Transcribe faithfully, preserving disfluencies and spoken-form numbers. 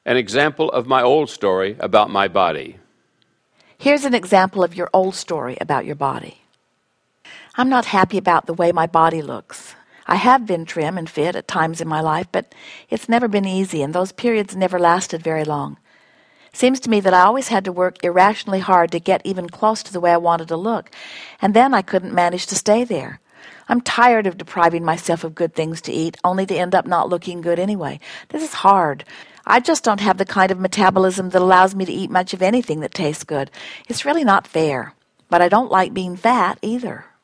An example of my old story about my body. Here's an example of your old story about your body. I'm not happy about the way my body looks. I have been trim and fit at times in my life, but it's never been easy, and those periods never lasted very long. Seems to me that I always had to work irrationally hard to get even close to the way I wanted to look, and then I couldn't manage to stay there. I'm tired of depriving myself of good things to eat, only to end up not looking good anyway. This is hard. I just don't have the kind of metabolism that allows me to eat much of anything that tastes good. It's really not fair. But I don't like being fat either.